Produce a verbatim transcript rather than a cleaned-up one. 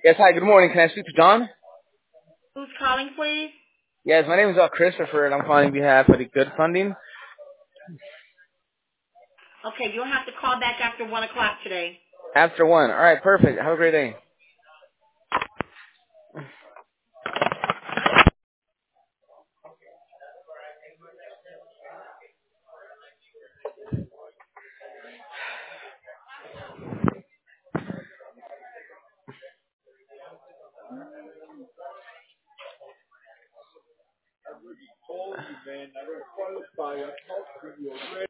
Yes, hi, good morning. Can I speak to John? Who's calling, please? Yes, my name is uh, Christopher, and I'm calling on behalf of the Good Funding. Okay, you'll have to call back after one o'clock today. After one. All right, perfect. Have a great day.